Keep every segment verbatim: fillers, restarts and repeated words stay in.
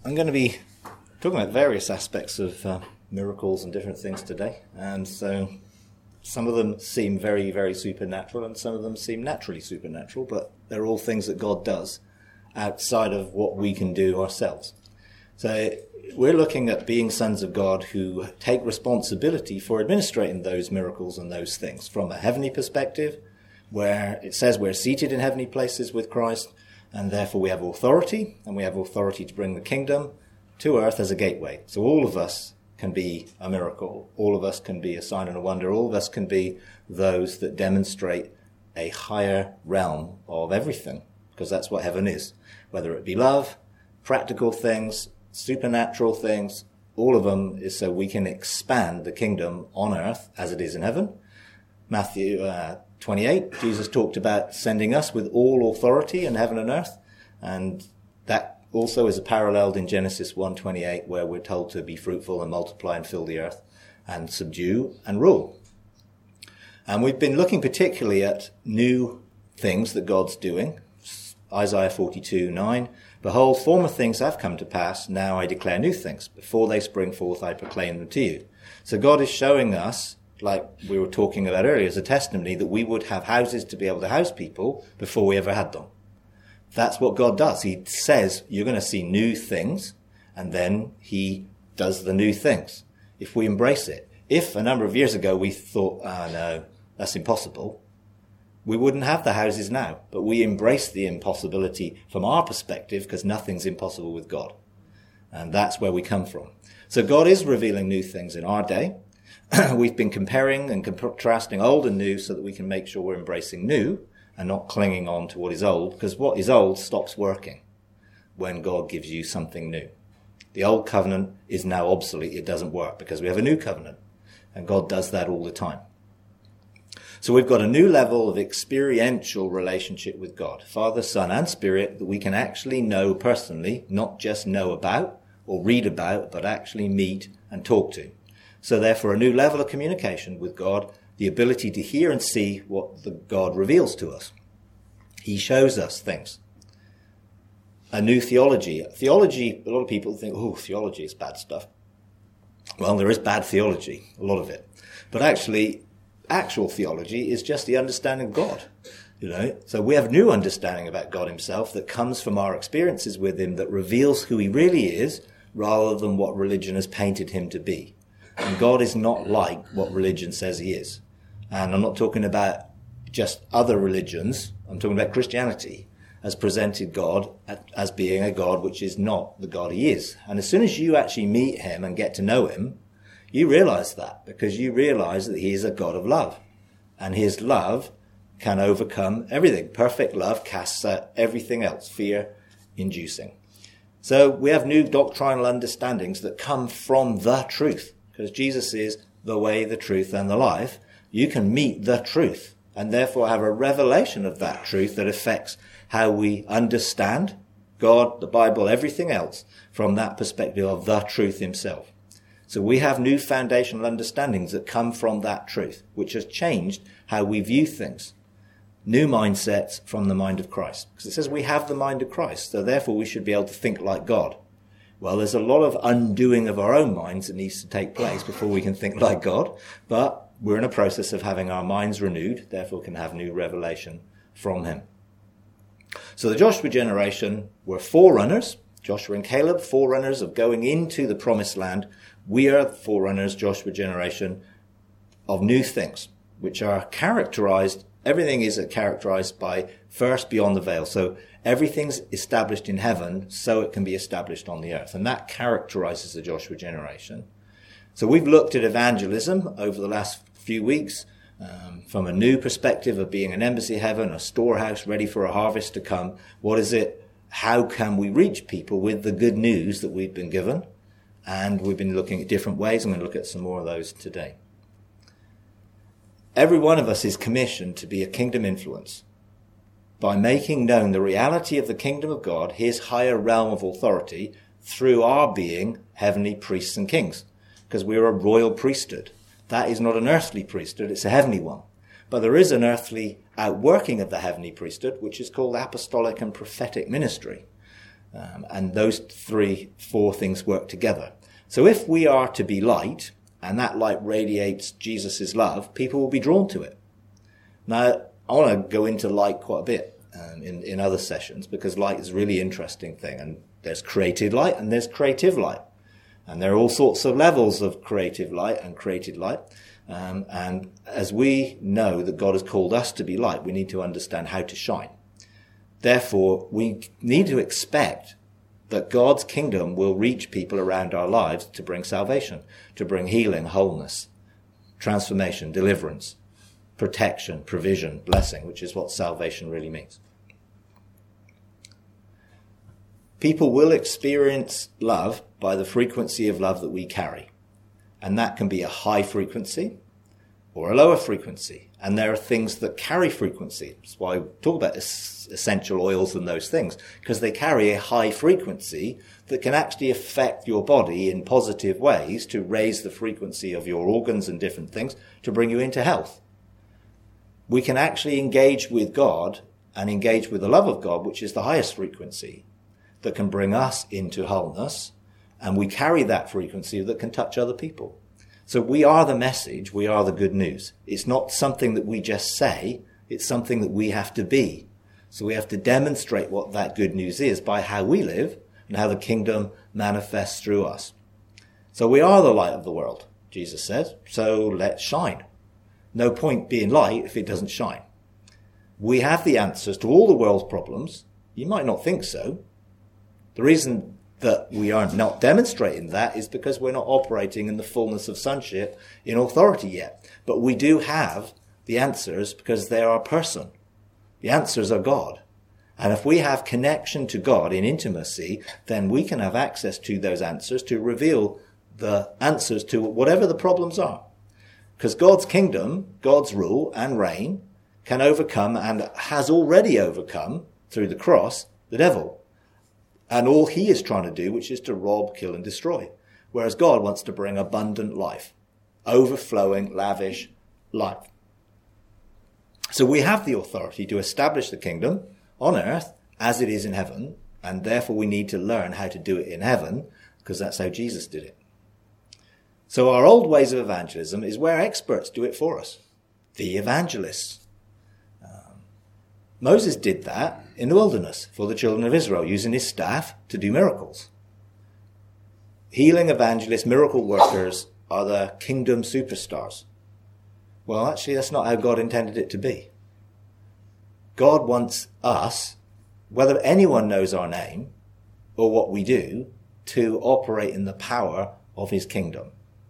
I'm going to be talking about various aspects of uh, miracles and different things today. And so some of them seem very, very supernatural, and some of them seem naturally supernatural, but they're all things that God does outside of what we can do ourselves. So we're looking at being sons of God who take responsibility for administrating those miracles and those things from a heavenly perspective, where it says we're seated in heavenly places with Christ, and therefore we have authority, and we have authority to bring the kingdom to earth as a gateway. So all of us can be a miracle. All of us can be a sign and a wonder. All of us can be those that demonstrate a higher realm of everything, because that's what heaven is. Whether it be love, practical things, supernatural things, all of them is so we can expand the kingdom on earth as it is in heaven. Matthew uh, twenty-eight, Jesus talked about sending us with all authority in heaven and earth, and that also is paralleled in Genesis one twenty-eight, where we're told to be fruitful and multiply and fill the earth and subdue and rule. And we've been looking particularly at new things that God's doing. Isaiah forty-two nine, behold, former things have come to pass, now I declare new things. Before they spring forth, I proclaim them to you. So God is showing us, like we were talking about earlier as a testimony, that we would have houses to be able to house people before we ever had them. That's what God does. He says you're going to see new things, and then he does the new things if we embrace it. If a number of years ago we thought, oh no, that's impossible, we wouldn't have the houses now. But we embrace the impossibility from our perspective because nothing's impossible with God. And that's where we come from. So God is revealing new things in our day. We've been comparing and contrasting old and new so that we can make sure we're embracing new and not clinging on to what is old, because what is old stops working when God gives you something new. The old covenant is now obsolete. It doesn't work because we have a new covenant, and God does that all the time. So we've got a new level of experiential relationship with God, Father, Son, and Spirit, that we can actually know personally, not just know about or read about, but actually meet and talk to. So therefore, a new level of communication with God, the ability to hear and see what the God reveals to us. He shows us things. A new theology. Theology, a lot of people think, oh, theology is bad stuff. Well, there is bad theology, a lot of it. But actually, actual theology is just the understanding of God. You know, so we have new understanding about God himself that comes from our experiences with him, that reveals who he really is rather than what religion has painted him to be. And God is not like what religion says he is. And I'm not talking about just other religions. I'm talking about Christianity has presented God as being a God which is not the God he is. And as soon as you actually meet him and get to know him, you realize that, because you realize that he is a God of love. And his love can overcome everything. Perfect love casts out everything else, fear-inducing. So we have new doctrinal understandings that come from the truth, because Jesus is the way, the truth, and the life. You can meet the truth and therefore have a revelation of that truth that affects how we understand God, the Bible, everything else from that perspective of the truth himself. So we have new foundational understandings that come from that truth, which has changed how we view things. New mindsets from the mind of Christ. Because it says we have the mind of Christ, so therefore we should be able to think like God. Well, there's a lot of undoing of our own minds that needs to take place before we can think like God, but we're in a process of having our minds renewed, therefore can have new revelation from him. So the Joshua generation were forerunners, Joshua and Caleb, forerunners of going into the promised land. We are forerunners, Joshua generation, of new things, which are characterized, everything is characterized by first beyond the veil. So everything's established in heaven so it can be established on the earth. And that characterizes the Joshua generation. So we've looked at evangelism over the last few weeks um, from a new perspective of being an embassy heaven, a storehouse ready for a harvest to come. What is it? How can we reach people with the good news that we've been given? And we've been looking at different ways. I'm going to look at some more of those today. Every one of us is commissioned to be a kingdom influence by making known the reality of the kingdom of God, his higher realm of authority, through our being heavenly priests and kings. Because we're a royal priesthood. That is not an earthly priesthood, it's a heavenly one. But there is an earthly outworking of the heavenly priesthood, which is called apostolic and prophetic ministry. Um, and those three, four things work together. So if we are to be light, and that light radiates Jesus' love, people will be drawn to it. Now, I want to go into light quite a bit um, in, in other sessions, because light is a really interesting thing. And there's created light and there's creative light. And there are all sorts of levels of creative light and created light. Um, and as we know that God has called us to be light, we need to understand how to shine. Therefore, we need to expect that God's kingdom will reach people around our lives to bring salvation, to bring healing, wholeness, transformation, deliverance, protection, provision, blessing, which is what salvation really means. People will experience love by the frequency of love that we carry. And that can be a high frequency or a lower frequency. And there are things that carry frequency. That's why we talk about essential oils and those things, because they carry a high frequency that can actually affect your body in positive ways to raise the frequency of your organs and different things to bring you into health. We can actually engage with God and engage with the love of God, which is the highest frequency that can bring us into wholeness. And we carry that frequency that can touch other people. So we are the message, we are the good news. It's not something that we just say, it's something that we have to be. So we have to demonstrate what that good news is by how we live and how the kingdom manifests through us. So we are the light of the world, Jesus says, so let's shine. No point being light if it doesn't shine. We have the answers to all the world's problems. You might not think so. The reason that we are not demonstrating that is because we're not operating in the fullness of sonship in authority yet. But we do have the answers because they are a person. The answers are God. And if we have connection to God in intimacy, then we can have access to those answers to reveal the answers to whatever the problems are. Because God's kingdom, God's rule and reign can overcome and has already overcome through the cross the devil. And all he is trying to do, which is to rob, kill, and destroy. Whereas God wants to bring abundant life, overflowing, lavish life. So we have the authority to establish the kingdom on earth as it is in heaven, and therefore we need to learn how to do it in heaven, because that's how Jesus did it. So our old ways of evangelism is where experts do it for us. The evangelists. Moses did that in the wilderness for the children of Israel, using his staff to do miracles. Healing evangelists, miracle workers are the kingdom superstars. Well, actually, that's not how God intended it to be. God wants us, whether anyone knows our name or what we do, to operate in the power of his kingdom.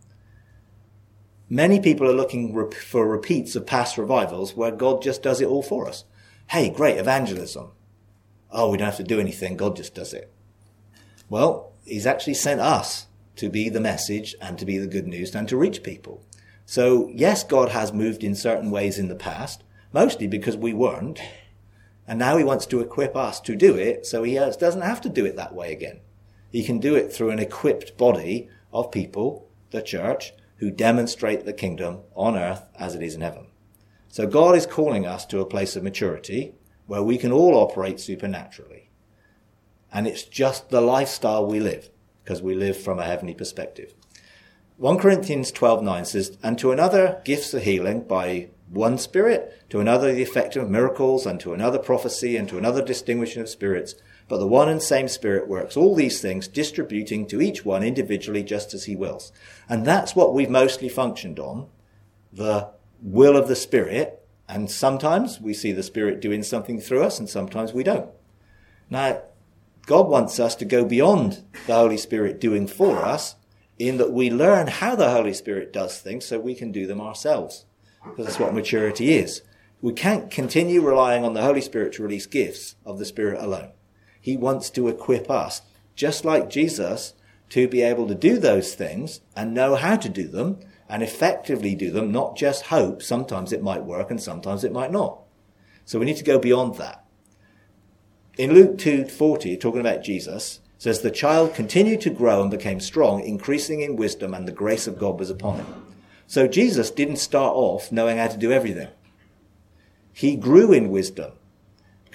Many people are looking for repeats of past revivals where God just does it all for us. Hey, great evangelism. Oh, we don't have to do anything. God just does it. Well, he's actually sent us to be the message and to be the good news and to reach people. So, yes, God has moved in certain ways in the past, mostly because we weren't. And now he wants to equip us to do it, so he has, doesn't have to do it that way again. He can do it through an equipped body of people, the church, who demonstrate the kingdom on earth as it is in heaven. So God is calling us to a place of maturity where we can all operate supernaturally. And it's just the lifestyle we live, because we live from a heavenly perspective. First Corinthians twelve nine says, and to another gifts of healing by one Spirit, to another the effect of miracles, and to another prophecy, and to another distinguishing of spirits. But the one and same Spirit works all these things, distributing to each one individually just as he wills. And that's what we've mostly functioned on, the will of the Spirit, and sometimes we see the Spirit doing something through us and sometimes we don't. Now, God wants us to go beyond the Holy Spirit doing for us in that we learn how the Holy Spirit does things so we can do them ourselves. Because that's what maturity is. We can't continue relying on the Holy Spirit to release gifts of the Spirit alone. He wants to equip us, just like Jesus, to be able to do those things and know how to do them and effectively do them, not just hope. Sometimes it might work and sometimes it might not. So we need to go beyond that. In Luke two forty, talking about Jesus, says, the child continued to grow and became strong, increasing in wisdom, and the grace of God was upon him. So Jesus didn't start off knowing how to do everything. He grew in wisdom.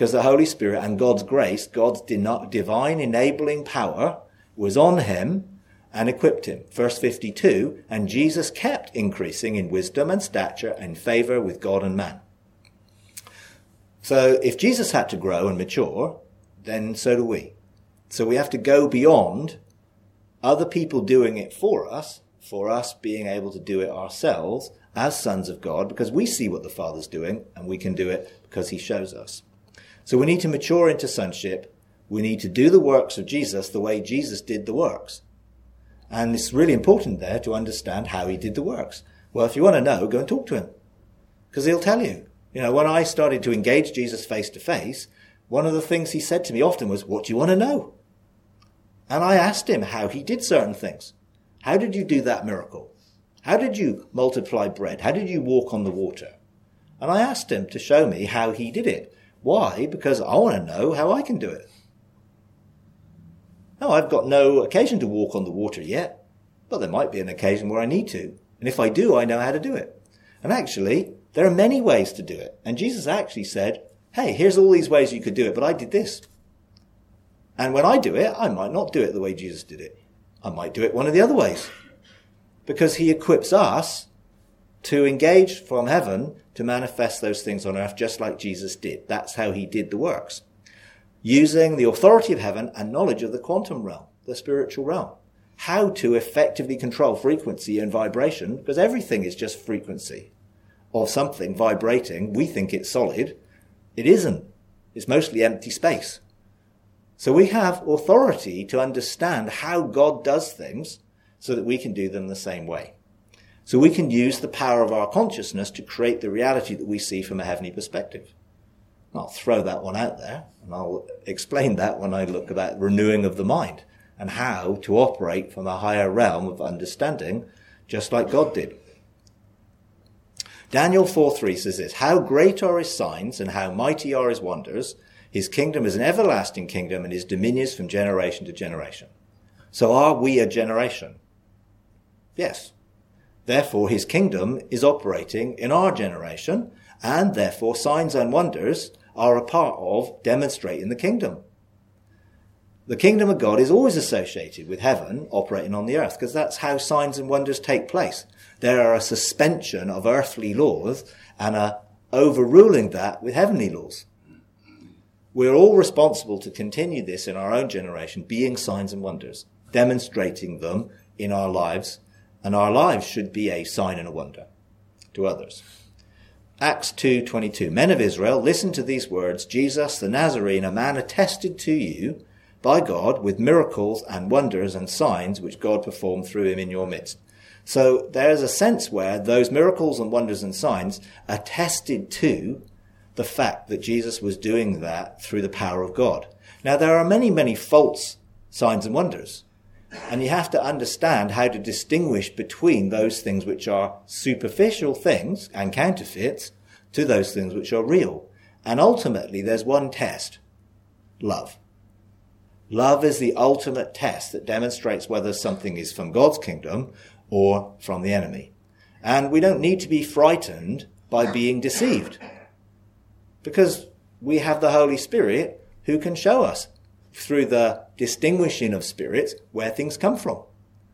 because the Holy Spirit and God's grace, God's divine enabling power, was on him and equipped him. Verse fifty-two, and Jesus kept increasing in wisdom and stature and favour with God and man. So if Jesus had to grow and mature, then so do we. So we have to go beyond other people doing it for us, for us being able to do it ourselves as sons of God, because we see what the Father's doing and we can do it because he shows us. So we need to mature into sonship. We need to do the works of Jesus the way Jesus did the works. And it's really important there to understand how he did the works. Well, if you want to know, go and talk to him, because he'll tell you. You know, when I started to engage Jesus face to face, one of the things he said to me often was, what do you want to know? And I asked him how he did certain things. How did you do that miracle? How did you multiply bread? How did you walk on the water? And I asked him to show me how he did it. Why? Because I want to know how I can do it. No, I've got no occasion to walk on the water yet, but there might be an occasion where I need to. And if I do, I know how to do it. And actually, there are many ways to do it. And Jesus actually said, hey, here's all these ways you could do it, but I did this. And when I do it, I might not do it the way Jesus did it. I might do it one of the other ways. Because he equips us to engage from heaven to manifest those things on earth just like Jesus did. That's how he did the works. Using the authority of heaven and knowledge of the quantum realm, the spiritual realm. How to effectively control frequency and vibration, because everything is just frequency of something vibrating. We think it's solid. It isn't. It's mostly empty space. So we have authority to understand how God does things so that we can do them the same way. So we can use the power of our consciousness to create the reality that we see from a heavenly perspective. I'll throw that one out there, and I'll explain that when I look about renewing of the mind and how to operate from a higher realm of understanding, just like God did. Daniel four three says this, how great are his signs and how mighty are his wonders. His kingdom is an everlasting kingdom and his dominions from generation to generation. So are we a generation? Yes. Therefore, his kingdom is operating in our generation, and therefore signs and wonders are a part of demonstrating the kingdom. The kingdom of God is always associated with heaven operating on the earth, because that's how signs and wonders take place. There are a suspension of earthly laws and a overruling that with heavenly laws. We're all responsible to continue this in our own generation, being signs and wonders, demonstrating them in our lives, and our lives should be a sign and a wonder to others. Acts two twenty-two, men of Israel, listen to these words, Jesus the Nazarene, a man attested to you by God with miracles and wonders and signs which God performed through him in your midst. So there's a sense where those miracles and wonders and signs attested to the fact that Jesus was doing that through the power of God. Now, there are many, many false signs and wonders, and you have to understand how to distinguish between those things which are superficial things and counterfeits to those things which are real. And ultimately, there's one test, love. Love is the ultimate test that demonstrates whether something is from God's kingdom or from the enemy. And we don't need to be frightened by being deceived, because we have the Holy Spirit who can show us through the distinguishing of spirits where things come from.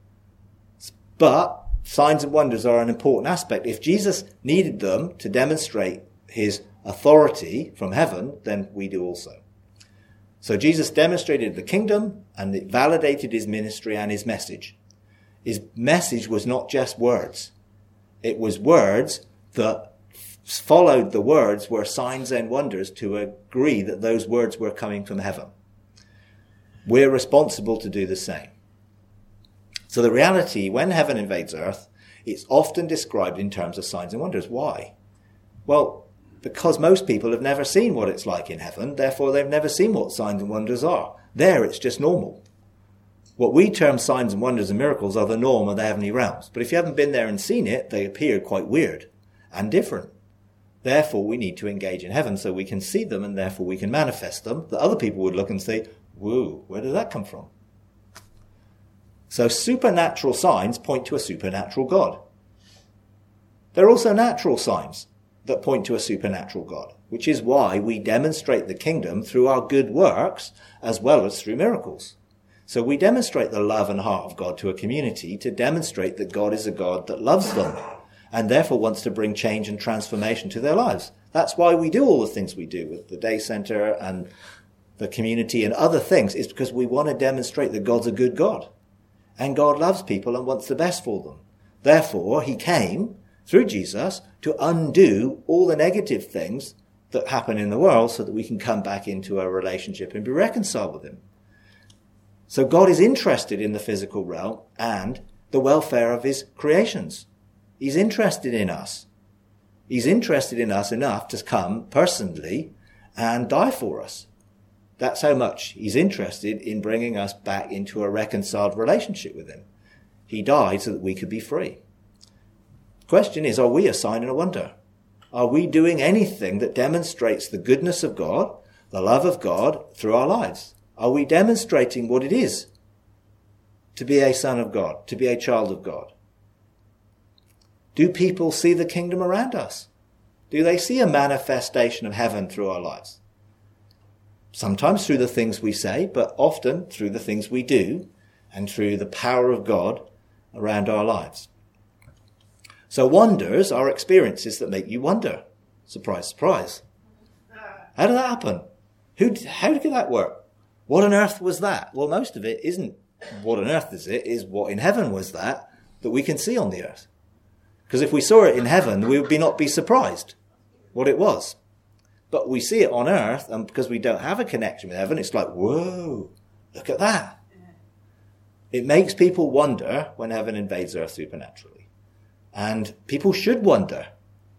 But signs and wonders are an important aspect. If Jesus needed them to demonstrate his authority from heaven, then we do also. So Jesus demonstrated the kingdom, and it validated his ministry and his message. His message was not just words. It was words that followed the words were signs and wonders to agree that those words were coming from heaven. We're responsible to do the same. So the reality, when heaven invades earth, it's often described in terms of signs and wonders. Why? Well, because most people have never seen what it's like in heaven, therefore they've never seen what signs and wonders are. There, it's just normal. What we term signs and wonders and miracles are the norm of the heavenly realms. But if you haven't been there and seen it, they appear quite weird and different. Therefore, we need to engage in heaven so we can see them, and therefore we can manifest them, that other people would look and say, whoa, where did that come from? So supernatural signs point to a supernatural God. There are also natural signs that point to a supernatural God. which is why we demonstrate the kingdom through our good works as well as through miracles. So we demonstrate the love and heart of God to a community to demonstrate that God is a God that loves them and therefore wants to bring change and transformation to their lives. That's why we do all the things we do with the day centre and the community and other things, is because we want to demonstrate that God's a good God and God loves people and wants the best for them. Therefore, he came through Jesus to undo all the negative things that happen in the world so that we can come back into a relationship and be reconciled with him. So God is interested in the physical realm and the welfare of his creations. He's interested in us. He's interested in us enough to come personally and die for us. That's how much he's interested in bringing us back into a reconciled relationship with him. He died so that we could be free. The question is, are we a sign and a wonder? Are we doing anything that demonstrates the goodness of God, the love of God through our lives? Are we demonstrating what it is to be a son of God, to be a child of God? Do people see the kingdom around us? Do they see a manifestation of heaven through our lives? Sometimes through the things we say, but often through the things we do and through the power of God around our lives. So wonders are experiences that make you wonder. Surprise, surprise. How did that happen? Who? How did that work? What on earth was that? Well, most of it isn't what on earth is it, is what in heaven was that, that we can see on the earth. Because if we saw it in heaven, we would be not be surprised what it was. But we see it on earth, and because we don't have a connection with heaven, it's like, whoa, look at that. It makes people wonder when heaven invades earth supernaturally. And people should wonder.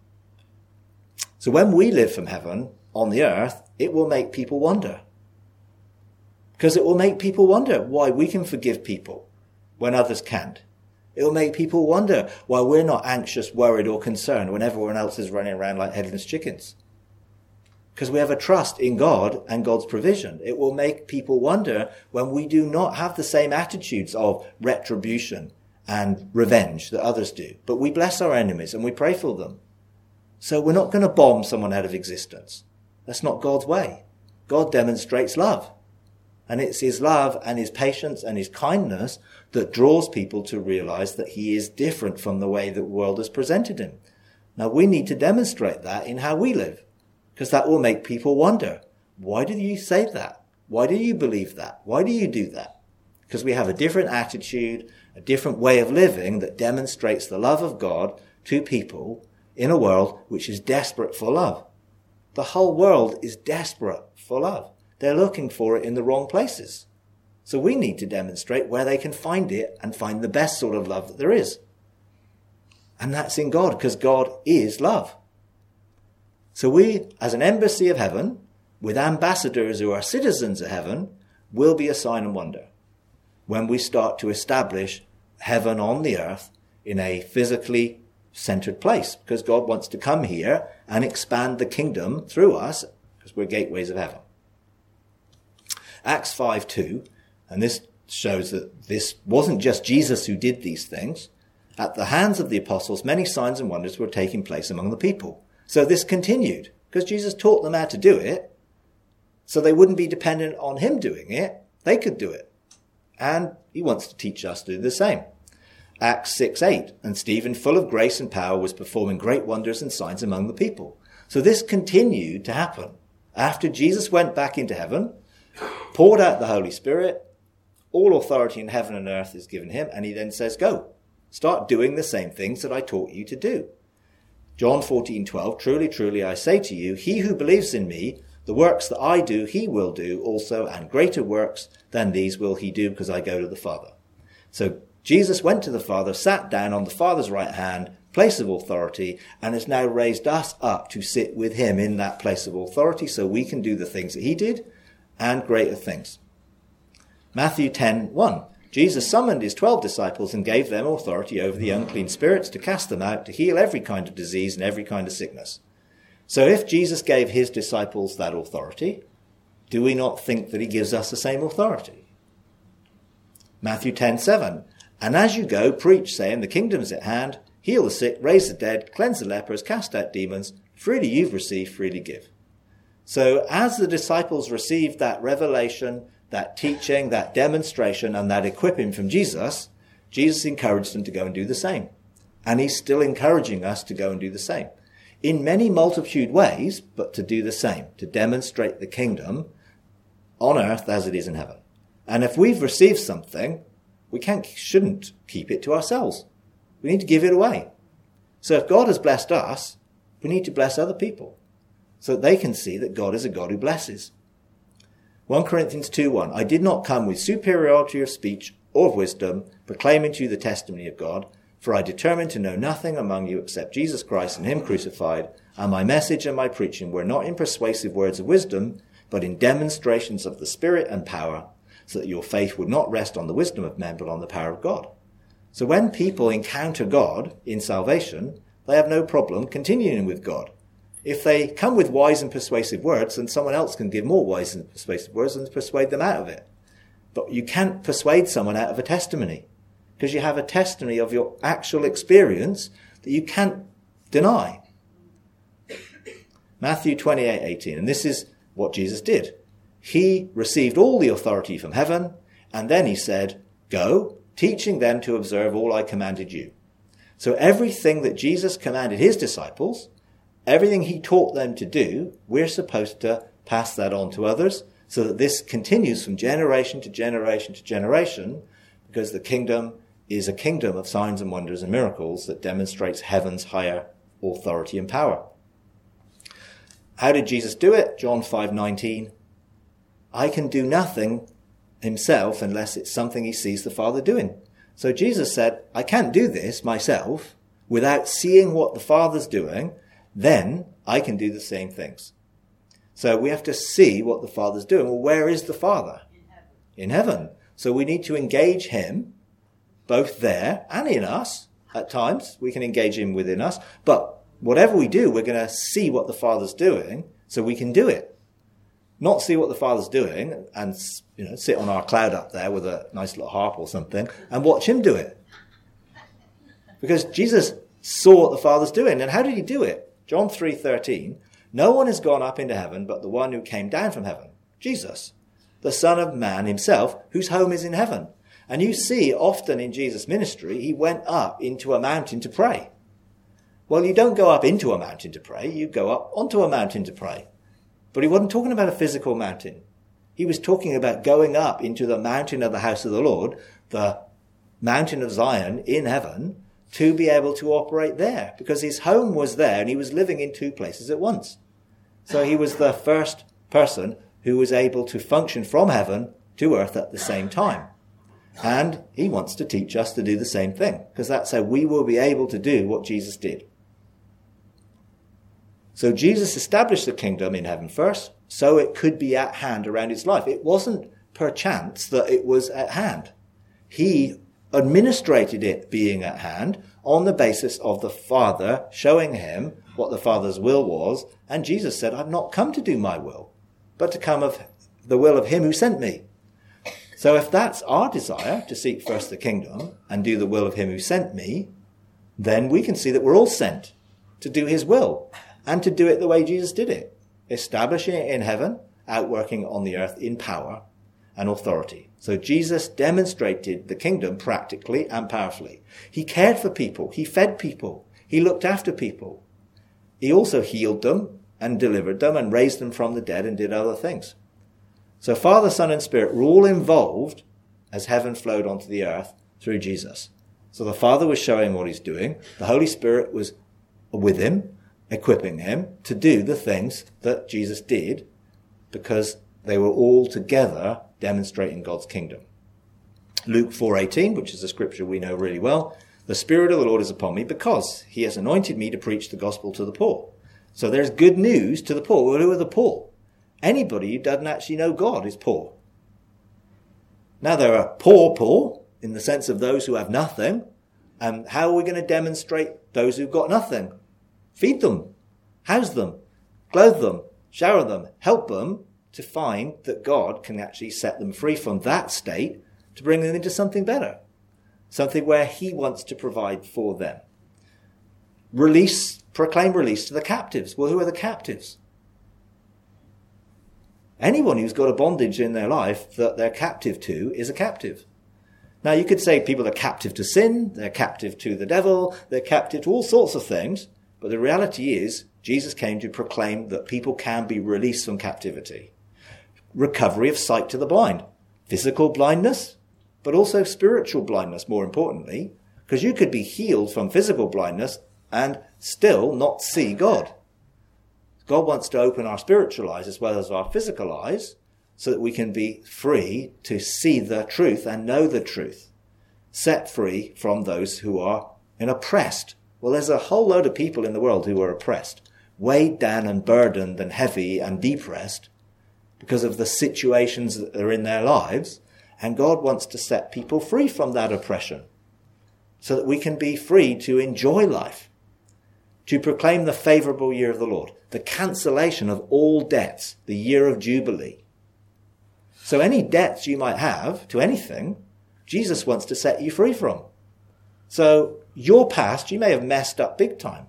So when we live from heaven on the earth, it will make people wonder. Because it will make people wonder why we can forgive people when others can't. It will make people wonder why we're not anxious, worried, or concerned when everyone else is running around like headless chickens. Because we have a trust in God and God's provision. It will make people wonder when we do not have the same attitudes of retribution and revenge that others do. But we bless our enemies and we pray for them. So we're not going to bomb someone out of existence. That's not God's way. God demonstrates love. And it's his love and his patience and his kindness that draws people to realize that he is different from the way the world has presented him. Now we need to demonstrate that in how we live, because that will make people wonder, why do you say that? Why do you believe that? Why do you do that? Because we have a different attitude, a different way of living that demonstrates the love of God to people in a world which is desperate for love. The whole world is desperate for love. They're looking for it in the wrong places. So we need to demonstrate where they can find it and find the best sort of love that there is. And that's in God, because God is love. So we, as an embassy of heaven, with ambassadors who are citizens of heaven, will be a sign and wonder when we start to establish heaven on the earth in a physically centered place, because God wants to come here and expand the kingdom through us, because we're gateways of heaven. Acts five two, and this shows that this wasn't just Jesus who did these things. At the hands of the apostles, many signs and wonders were taking place among the people. So this continued, because Jesus taught them how to do it, so they wouldn't be dependent on him doing it. They could do it. And he wants to teach us to do the same. Acts six eight, and Stephen, full of grace and power, was performing great wonders and signs among the people. So this continued to happen. After Jesus went back into heaven, poured out the Holy Spirit, all authority in heaven and earth is given him, and he then says, go, start doing the same things that I taught you to do. John fourteen twelve, truly, truly, I say to you, he who believes in me, the works that I do, he will do also, and greater works than these will he do, because I go to the Father. So Jesus went to the Father, sat down on the Father's right hand, place of authority, and has now raised us up to sit with him in that place of authority so we can do the things that he did and greater things. Matthew ten one. Jesus summoned his twelve disciples and gave them authority over the unclean spirits to cast them out, to heal every kind of disease and every kind of sickness. So if Jesus gave his disciples that authority, do we not think that he gives us the same authority? Matthew ten seven. And as you go, preach, saying, the kingdom is at hand, heal the sick, raise the dead, cleanse the lepers, cast out demons. Freely you've received, freely give. So as the disciples received that revelation, that teaching, that demonstration, and that equipping from Jesus, Jesus encouraged them to go and do the same. And he's still encouraging us to go and do the same. In many multitude ways, but to do the same, to demonstrate the kingdom on earth as it is in heaven. And if we've received something, we can't, shouldn't keep it to ourselves. We need to give it away. So if God has blessed us, we need to bless other people so that they can see that God is a God who blesses. First Corinthians two one, I did not come with superiority of speech or of wisdom, proclaiming to you the testimony of God, for I determined to know nothing among you except Jesus Christ and him crucified, and my message and my preaching were not in persuasive words of wisdom, but in demonstrations of the Spirit and power, so that your faith would not rest on the wisdom of men, but on the power of God. So when people encounter God in salvation, they have no problem continuing with God. If they come with wise and persuasive words, then someone else can give more wise and persuasive words and persuade them out of it. But you can't persuade someone out of a testimony, because you have a testimony of your actual experience that you can't deny. Matthew twenty-eight eighteen, and this is what Jesus did. He received all the authority from heaven, and then he said, go, teaching them to observe all I commanded you. So everything that Jesus commanded his disciples, everything he taught them to do, we're supposed to pass that on to others, so that this continues from generation to generation to generation, because the kingdom is a kingdom of signs and wonders and miracles that demonstrates heaven's higher authority and power. How did Jesus do it? John five nineteen. I can do nothing himself unless it's something he sees the Father doing. So Jesus said, I can't do this myself without seeing what the Father's doing. Then I can do the same things. So we have to see what the Father's doing. Well, where is the Father? In heaven. In heaven. So we need to engage him both there and in us. At times we can engage him within us. But whatever we do, we're going to see what the Father's doing so we can do it. Not see what the Father's doing and, you know, sit on our cloud up there with a nice little harp or something and watch him do it. Because Jesus saw what the Father's doing. And how did he do it? John three thirteen, no one has gone up into heaven but the one who came down from heaven, Jesus, the Son of Man himself, whose home is in heaven. And you see often in Jesus' ministry, he went up into a mountain to pray. Well, you don't go up into a mountain to pray, you go up onto a mountain to pray. But he wasn't talking about a physical mountain. He was talking about going up into the mountain of the house of the Lord, the mountain of Zion in heaven, to be able to operate there. Because his home was there and he was living in two places at once. So he was the first person who was able to function from heaven to earth at the same time. And he wants to teach us to do the same thing, because that's how we will be able to do what Jesus did. So Jesus established the kingdom in heaven first, so it could be at hand around his life. It wasn't perchance that it was at hand. He administrated it being at hand on the basis of the Father showing him what the Father's will was. And Jesus said, I've not come to do my will, but to come of the will of him who sent me. So if that's our desire, to seek first the kingdom and do the will of him who sent me, then we can see that we're all sent to do his will and to do it the way Jesus did it, establishing it in heaven, outworking on the earth in power and authority. So Jesus demonstrated the kingdom practically and powerfully. He cared for people. He fed people. He looked after people. He also healed them and delivered them and raised them from the dead and did other things. So Father, Son, and Spirit were all involved as heaven flowed onto the earth through Jesus. So the Father was showing what he's doing. The Holy Spirit was with him, equipping him to do the things that Jesus did, because they were all together demonstrating God's kingdom. Luke four eighteen, which is a scripture we know really well, the Spirit of the Lord is upon me because he has anointed me to preach the gospel to the poor. So there's good news to the poor. Well, who are the poor? Anybody who doesn't actually know God is poor. Now there are poor poor, in the sense of those who have nothing. And how are we going to demonstrate those who've got nothing? Feed them, house them, clothe them, shower them, help them to find that God can actually set them free from that state to bring them into something better. Something where he wants to provide for them. Release, proclaim release to the captives. Well, who are the captives? Anyone who's got a bondage in their life that they're captive to is a captive. Now, you could say people are captive to sin, they're captive to the devil, they're captive to all sorts of things, but the reality is Jesus came to proclaim that people can be released from captivity. Recovery of sight to the blind. Physical blindness, but also spiritual blindness, more importantly, because you could be healed from physical blindness and still not see God. God wants to open our spiritual eyes as well as our physical eyes so that we can be free to see the truth and know the truth, set free from those who are oppressed. Well, there's a whole load of people in the world who are oppressed, weighed down and burdened and heavy and depressed because of the situations that are in their lives, and God wants to set people free from that oppression so that we can be free to enjoy life, to proclaim the favourable year of the Lord, the cancellation of all debts, the year of Jubilee. So any debts you might have to anything, Jesus wants to set you free from. So your past, you may have messed up big time.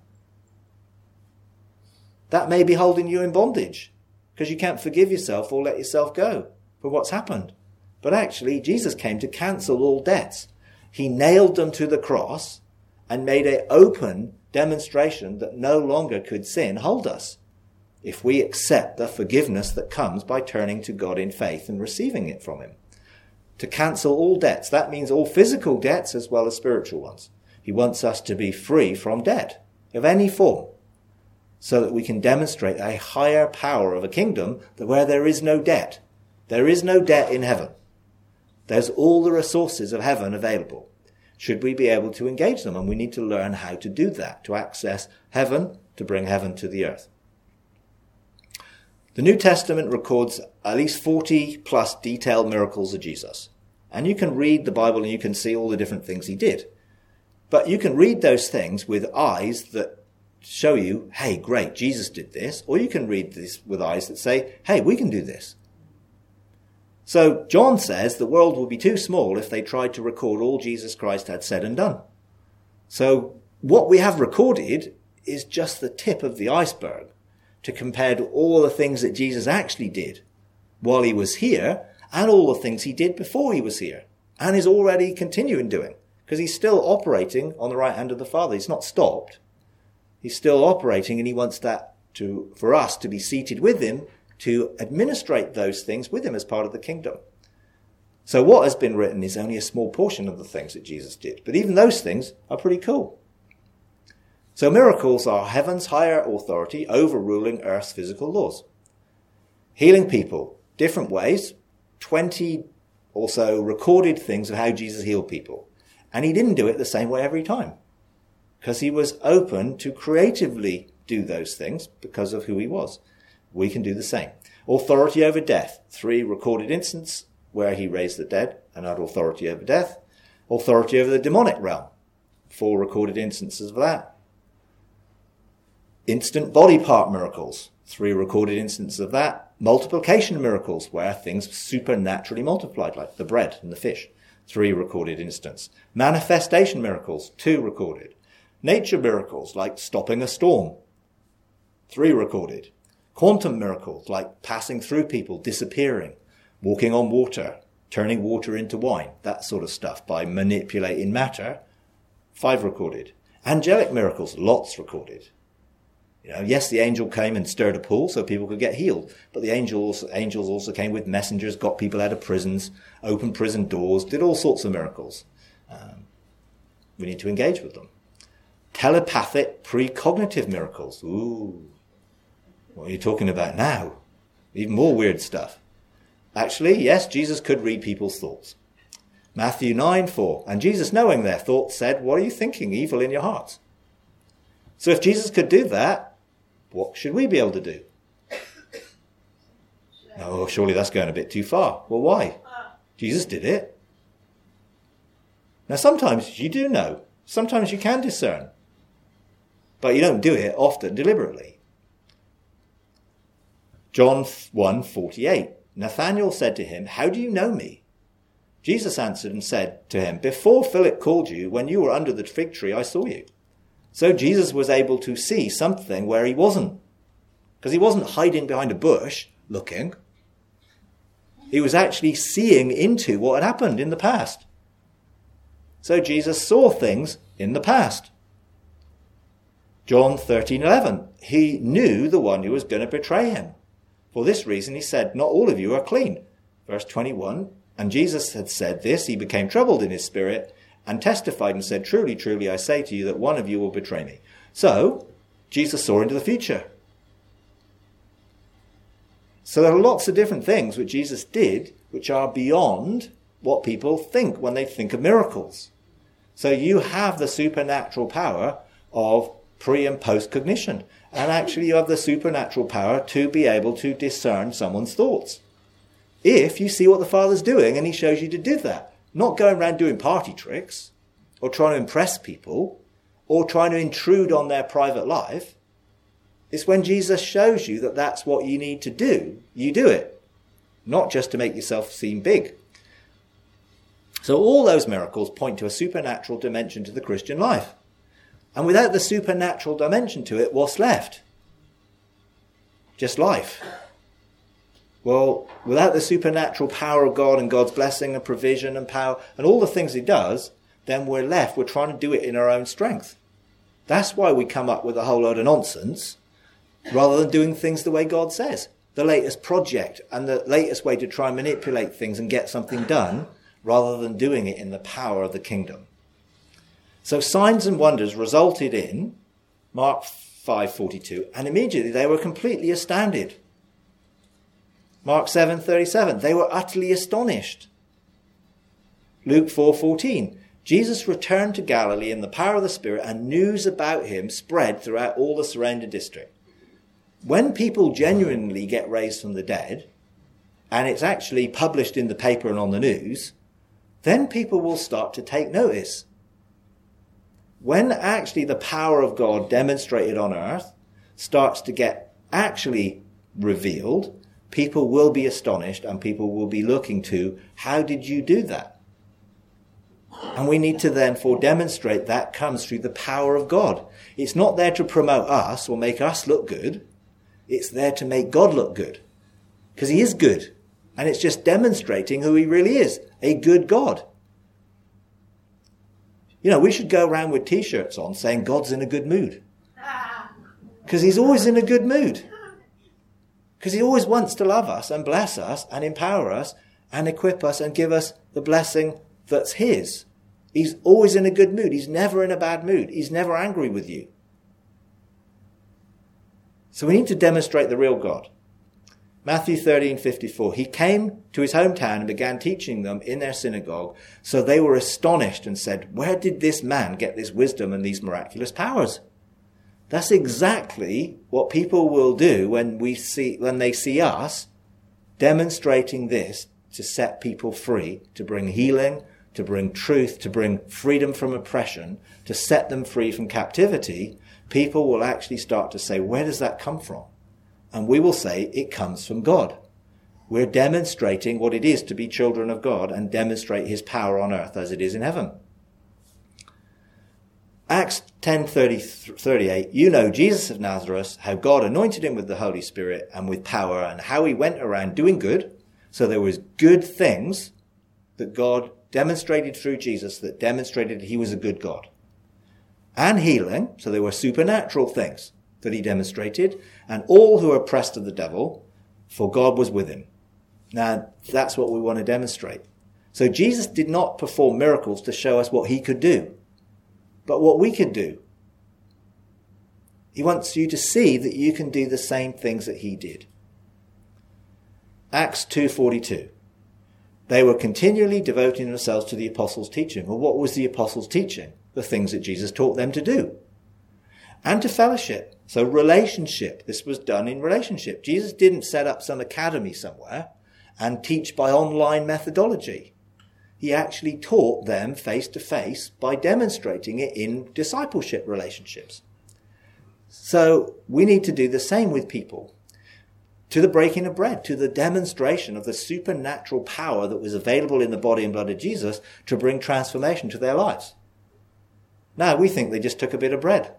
That may be holding you in bondage because you can't forgive yourself or let yourself go for what's happened. But actually, Jesus came to cancel all debts. He nailed them to the cross and made an open demonstration that no longer could sin hold us if we accept the forgiveness that comes by turning to God in faith and receiving it from him. To cancel all debts, that means all physical debts as well as spiritual ones. He wants us to be free from debt of any form so that we can demonstrate a higher power of a kingdom where there is no debt. There is no debt in heaven. There's all the resources of heaven available. Should we be able to engage them? And we need to learn how to do that, to access heaven, to bring heaven to the earth. The New Testament records at least forty plus detailed miracles of Jesus. And you can read the Bible and you can see all the different things he did. But you can read those things with eyes that show you, hey, great, Jesus did this. Or you can read this with eyes that say, hey, we can do this. So John says the world would be too small if they tried to record all Jesus Christ had said and done. So what we have recorded is just the tip of the iceberg to compare to all the things that Jesus actually did while he was here and all the things he did before he was here and is already continuing doing because he's still operating on the right hand of the Father. He's not stopped. He's still operating and he wants that to for us to be seated with him to administrate those things with him as part of the kingdom. So what has been written is only a small portion of the things that Jesus did. But even those things are pretty cool. So miracles are heaven's higher authority overruling earth's physical laws. Healing people, different ways, twenty or so recorded things of how Jesus healed people. And he didn't do it the same way every time because he was open to creatively do those things because of who he was. We can do the same. Authority over death. Three recorded instances where he raised the dead and had authority over death. Authority over the demonic realm. Four recorded instances of that. Instant body part miracles. Three recorded instances of that. Multiplication miracles where things supernaturally multiplied, like the bread and the fish. Three recorded instances. Manifestation miracles. Two recorded. Nature miracles like stopping a storm. Three recorded. Quantum miracles like passing through people, disappearing, walking on water, turning water into wine, that sort of stuff by manipulating matter. Five recorded. Angelic miracles, lots recorded. You know, yes, the angel came and stirred a pool so people could get healed, but the angels, angels also came with messengers, got people out of prisons, opened prison doors, did all sorts of miracles. Um, we need to engage with them. Telepathic precognitive miracles. Ooh. What are you talking about now? Even more weird stuff. Actually, yes, Jesus could read people's thoughts. Matthew nine four. And Jesus, knowing their thoughts, said, what are you thinking? Evil in your hearts. So if Jesus could do that, what should we be able to do? Oh, surely that's going a bit too far. Well, why? Jesus did it. Now, sometimes you do know. Sometimes you can discern. But you don't do it often deliberately. John one forty-eight. Nathanael said to him, how do you know me? Jesus answered and said to him, before Philip called you, when you were under the fig tree, I saw you. So Jesus was able to see something where he wasn't. Because he wasn't hiding behind a bush looking. He was actually seeing into what had happened in the past. So Jesus saw things in the past. John thirteen eleven, he knew the one who was going to betray him. For this reason he said, not all of you are clean. Verse twenty-one, and Jesus had said this, he became troubled in his spirit and testified and said, truly, truly, I say to you that one of you will betray me. So, Jesus saw into the future. So there are lots of different things which Jesus did which are beyond what people think when they think of miracles. So you have the supernatural power of pre and post cognition. And actually you have the supernatural power to be able to discern someone's thoughts. If you see what the Father's doing and he shows you to do that. Not going around doing party tricks or trying to impress people or trying to intrude on their private life. It's when Jesus shows you that that's what you need to do, you do it. Not just to make yourself seem big. So all those miracles point to a supernatural dimension to the Christian life. And without the supernatural dimension to it, what's left? Just life. Well, without the supernatural power of God and God's blessing and provision and power and all the things he does, then we're left, we're trying to do it in our own strength. That's why we come up with a whole load of nonsense rather than doing things the way God says. The latest project and the latest way to try and manipulate things and get something done rather than doing it in the power of the kingdom. So signs and wonders resulted in Mark five forty-two, and immediately they were completely astounded. Mark seven thirty-seven, they were utterly astonished. Luke four fourteen, Jesus returned to Galilee in the power of the Spirit, and news about him spread throughout all the surrounding district. When people genuinely get raised from the dead, and it's actually published in the paper and on the news, then people will start to take notice. When actually the power of God demonstrated on earth starts to get actually revealed, people will be astonished and people will be looking to, how did you do that? And we need to therefore demonstrate that comes through the power of God. It's not there to promote us or make us look good. It's there to make God look good. Because he is good. And it's just demonstrating who he really is, a good God. You know, we should go around with t-shirts on saying God's in a good mood. Because he's always in a good mood. Because he always wants to love us and bless us and empower us and equip us and give us the blessing that's his. He's always in a good mood. He's never in a bad mood. He's never angry with you. So we need to demonstrate the real God. Matthew thirteen fifty-four, he came to his hometown and began teaching them in their synagogue. So they were astonished and said, where did this man get this wisdom and these miraculous powers? That's exactly what people will do when we see, when they see us demonstrating this to set people free, to bring healing, to bring truth, to bring freedom from oppression, to set them free from captivity. People will actually start to say, where does that come from? And we will say, it comes from God. We're demonstrating what it is to be children of God and demonstrate his power on earth as it is in heaven. Acts ten thirty-eight, you know Jesus of Nazareth, how God anointed him with the Holy Spirit and with power, and how he went around doing good. So there was good things that God demonstrated through Jesus that demonstrated he was a good God. And healing, so there were supernatural things that he demonstrated, and all who are oppressed of the devil, for God was with him. Now, that's what we want to demonstrate. So Jesus did not perform miracles to show us what he could do, but what we could do. He wants you to see that you can do the same things that he did. Acts two forty-two. They were continually devoting themselves to the apostles' teaching. Well, what was the apostles' teaching? The things that Jesus taught them to do. And to fellowship. So relationship. This was done in relationship. Jesus didn't set up some academy somewhere and teach by online methodology. He actually taught them face to face by demonstrating it in discipleship relationships. So we need to do the same with people. To the breaking of bread, to the demonstration of the supernatural power that was available in the body and blood of Jesus to bring transformation to their lives. Now we think they just took a bit of bread.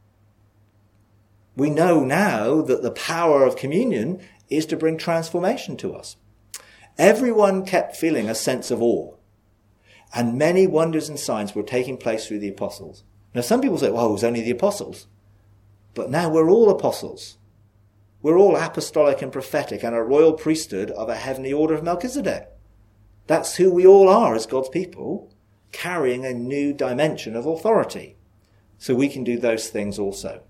We know now that the power of communion is to bring transformation to us. everyone kept feeling a sense of awe. And many wonders and signs were taking place through the apostles. Now some people say, well, it was only the apostles. But now we're all apostles. We're all apostolic and prophetic and a royal priesthood of a heavenly order of Melchizedek. That's who we all are as God's people, carrying a new dimension of authority. So we can do those things also.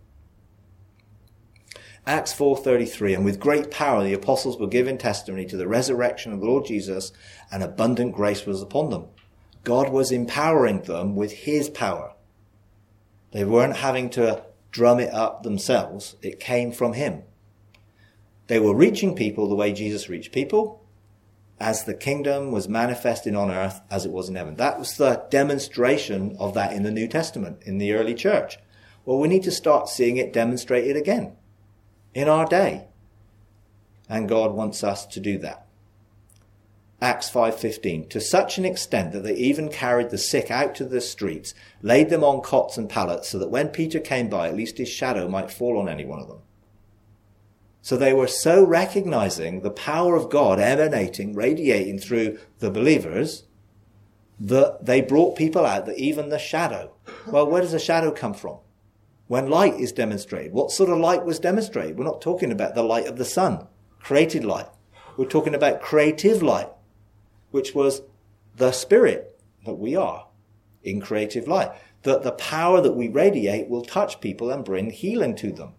Acts four thirty-three, and with great power the apostles were given testimony to the resurrection of the Lord Jesus, and abundant grace was upon them. God was empowering them with his power. They weren't having to drum it up themselves. It came from him. They were reaching people the way Jesus reached people, as the kingdom was manifested on earth as it was in heaven. That was the demonstration of that in the New Testament, in the early church. Well, we need to start seeing it demonstrated again in our day. And God wants us to do that. Acts five fifteen, to such an extent that they even carried the sick out to the streets, laid them on cots and pallets, so that when Peter came by, at least his shadow might fall on any one of them. So they were so recognizing the power of God emanating, radiating through the believers, that they brought people out that even the shadow. Well, where does the shadow come from? When light is demonstrated. What sort of light was demonstrated? We're not talking about the light of the sun, created light. We're talking about creative light, which was the spirit that we are in creative light. That the power that we radiate will touch people and bring healing to them.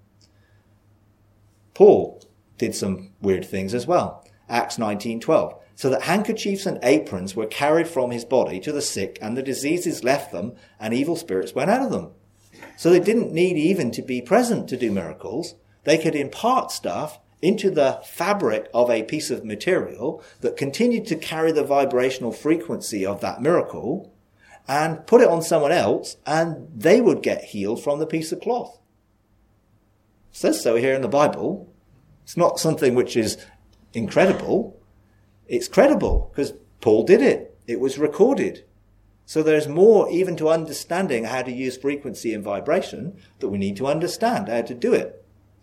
Paul did some weird things as well. Acts nineteen twelve. So that handkerchiefs and aprons were carried from his body to the sick, and the diseases left them, and evil spirits went out of them. So they didn't need even to be present to do miracles. They could impart stuff into the fabric of a piece of material that continued to carry the vibrational frequency of that miracle, and put it on someone else, and they would get healed from the piece of cloth. It says so here in the Bible. It's not something which is incredible. It's credible because Paul did it. It was recorded. So there's more even to understanding how to use frequency and vibration that we need to understand how to do it.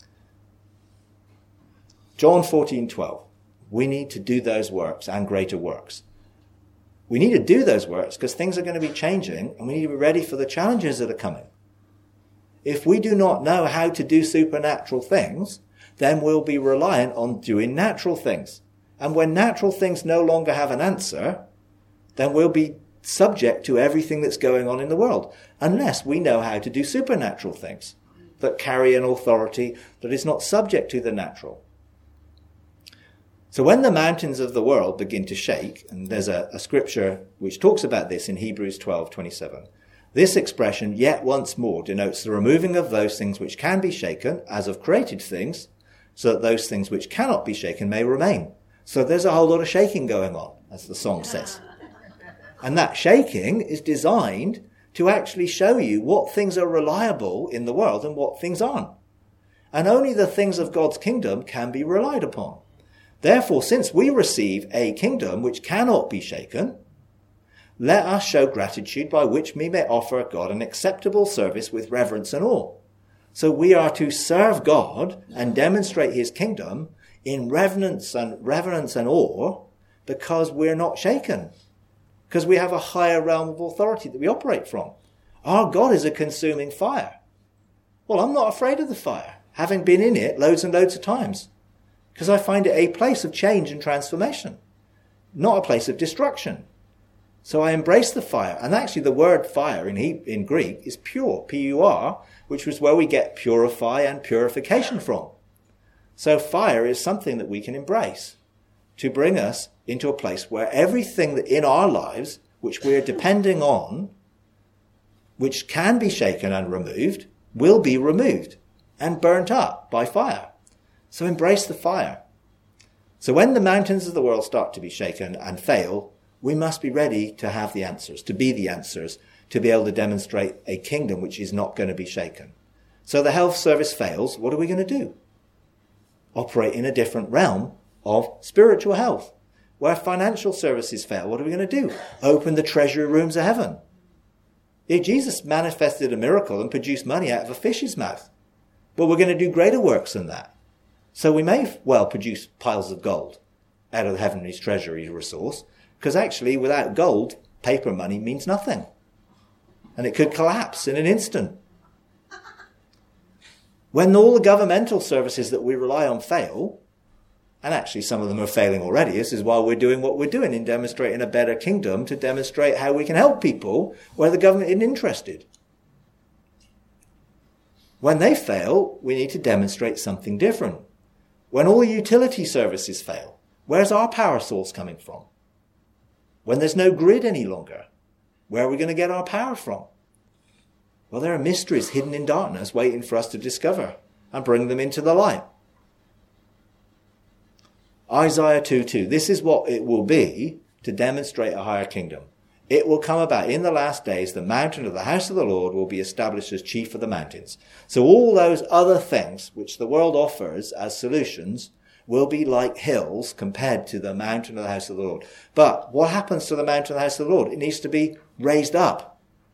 John fourteen twelve. We need to do those works and greater works. We need to do those works because things are going to be changing and we need to be ready for the challenges that are coming. If we do not know how to do supernatural things, then we'll be reliant on doing natural things. And when natural things no longer have an answer, then we'll be subject to everything that's going on in the world, unless we know how to do supernatural things that carry an authority that is not subject to the natural. So when the mountains of the world begin to shake, and there's a, a scripture which talks about this in Hebrews twelve twenty-seven, this expression, yet once more, denotes the removing of those things which can be shaken, as of created things, so that those things which cannot be shaken may remain. So there's a whole lot of shaking going on, as the song says. And that shaking is designed to actually show you what things are reliable in the world and what things aren't. And only the things of God's kingdom can be relied upon. Therefore, since we receive a kingdom which cannot be shaken, let us show gratitude by which we may offer God an acceptable service with reverence and awe. So we are to serve God and demonstrate his kingdom in reverence and reverence and awe because we're not shaken. Because we have a higher realm of authority that we operate from. Our God is a consuming fire. Well, I'm not afraid of the fire, having been in it loads and loads of times. Because I find it a place of change and transformation, not a place of destruction. So I embrace the fire. And actually the word fire in, he, in Greek is pure, P U R, which was where we get purify and purification from. So fire is something that we can embrace to bring us into a place where everything that in our lives, which we're depending on, which can be shaken and removed, will be removed and burnt up by fire. So embrace the fire. So when the mountains of the world start to be shaken and fail, we must be ready to have the answers, to be the answers, to be able to demonstrate a kingdom which is not going to be shaken. So the health service fails, what are we going to do? Operate in a different realm of spiritual health. Where financial services fail, what are we going to do? Open the treasury rooms of heaven. If Jesus manifested a miracle and produced money out of a fish's mouth, well, we're going to do greater works than that. So we may well produce piles of gold out of the heavenly treasury resource, because actually without gold, paper money means nothing. And it could collapse in an instant. When all the governmental services that we rely on fail, and actually some of them are failing already, this is why we're doing what we're doing in demonstrating a better kingdom, to demonstrate how we can help people where the government isn't interested. When they fail, we need to demonstrate something different. When all the utility services fail, where's our power source coming from? When there's no grid any longer, where are we going to get our power from? Well, there are mysteries hidden in darkness waiting for us to discover and bring them into the light. Isaiah two two. This is what it will be to demonstrate a higher kingdom. It will come about in the last days, the mountain of the house of the Lord will be established as chief of the mountains. So all those other things which the world offers as solutions will be like hills compared to the mountain of the house of the Lord. But what happens to the mountain of the house of the Lord? It needs to be raised up.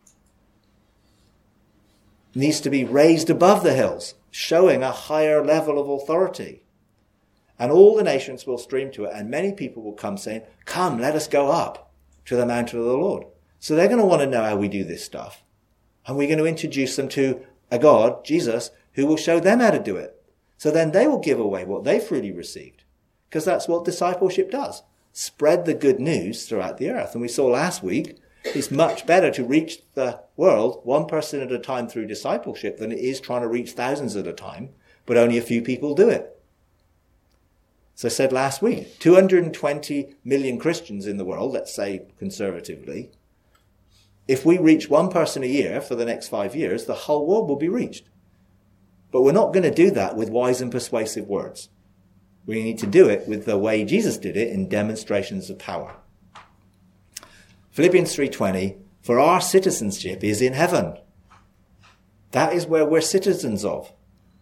It needs to be raised above the hills, showing a higher level of authority. And all the nations will stream to it, and many people will come saying, come, let us go up to the mountain of the Lord. So they're going to want to know how we do this stuff. And we're going to introduce them to a God, Jesus, who will show them how to do it. So then they will give away what they've freely received. Because that's what discipleship does. Spread the good news throughout the earth. And we saw last week, it's much better to reach the world one person at a time through discipleship than it is trying to reach thousands at a time, but only a few people do it. As I said last week, two hundred twenty million Christians in the world, let's say conservatively. If we reach one person a year for the next five years, the whole world will be reached. But we're not going to do that with wise and persuasive words. We need to do it with the way Jesus did it, in demonstrations of power. Philippians three twenty, for our citizenship is in heaven. That is where we're citizens of.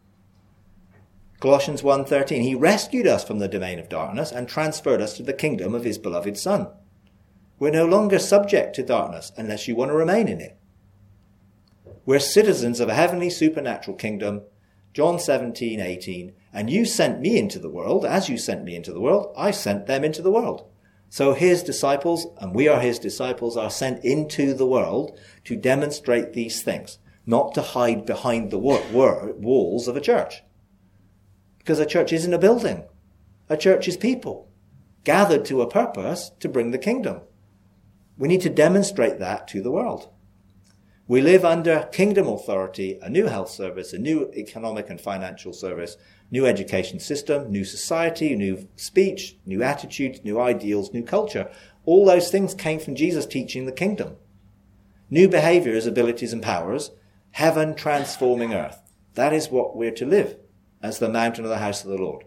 Colossians one thirteen, he rescued us from the domain of darkness and transferred us to the kingdom of his beloved Son. We're no longer subject to darkness unless you want to remain in it. We're citizens of a heavenly supernatural kingdom. John seventeen eighteen, and you sent me into the world, as you sent me into the world, I sent them into the world. So his disciples, and we are his disciples, are sent into the world to demonstrate these things, not to hide behind the walls of a church. Because a church isn't a building. A church is people, gathered to a purpose to bring the kingdom. We need to demonstrate that to the world. We live under kingdom authority, a new health service, a new economic and financial service, new education system, new society, new speech, new attitudes, new ideals, new culture. All those things came from Jesus teaching the kingdom. New behaviors, abilities and powers, heaven transforming earth. That is what we're to live as the mountain of the house of the Lord.